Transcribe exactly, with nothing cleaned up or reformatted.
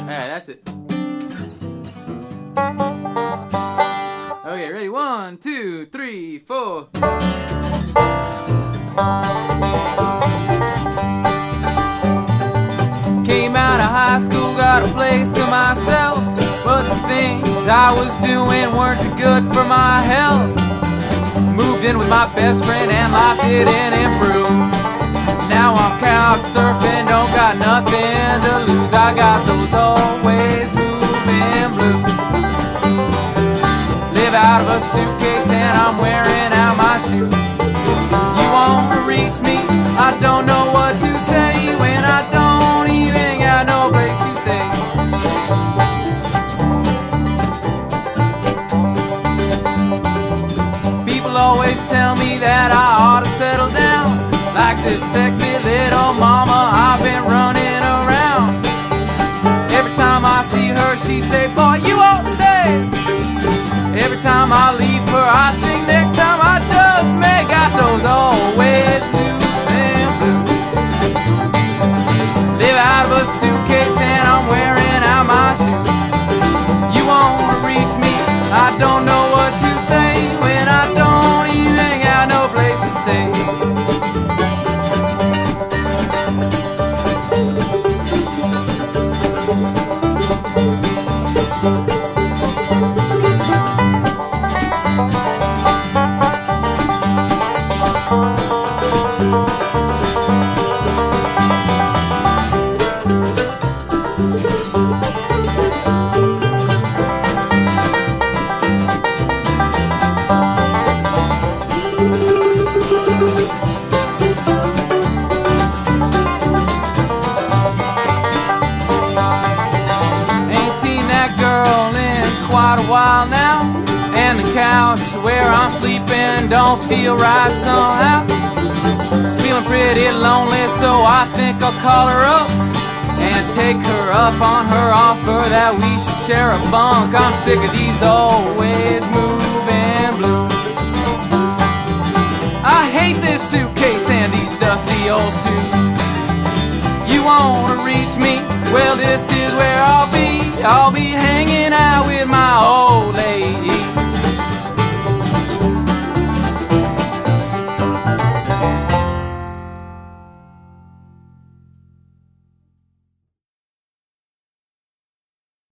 Alright, that's it. Okay, ready? One, two, three, four. Came out of high school, got a place to myself, but the things I was doing weren't too good for my health. Moved in with my best friend and life didn't improve. Now I'm couch surfing, don't got nothing to lose. I got those always moving blues. Live out of a suitcase and I'm wearing out my shoes. You wanna reach me, I don't know what to say when I don't even got no place to stay. People always tell me that I ought to settle down, like this sexy little mama I've been running around. Every time I see her she say, boy, you ought to stay. Every time I leave her I think next time I just may got those always moving blues. Live out of a suitcase and I'm wearing out my shoes. You wanna reach me, I don't know what to say when I don't even got no place to stay. Quite a while now, and the couch where I'm sleeping don't feel right somehow. Feeling pretty lonely, so I think I'll call her up and take her up on her offer that we should share a bunk. I'm sick of these always moving blues. I hate this suitcase and these dusty old shoes. You wanna reach me? Well, this is where I'll be. I'll be